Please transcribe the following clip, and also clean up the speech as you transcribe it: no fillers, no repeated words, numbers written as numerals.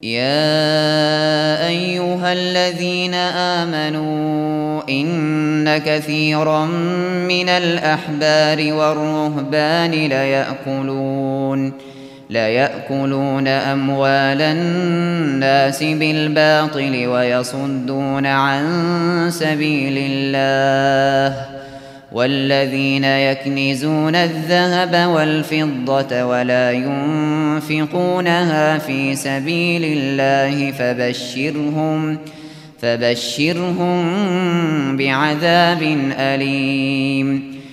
يا أيها الذين آمنوا إن كثيرا من الأحبار والرهبان ليأكلون أموال الناس بالباطل ويصدون عن سبيل الله والذين يكنزون الذهب والفضة ولا ينفقونها في سبيل الله فبشرهم بعذاب أليم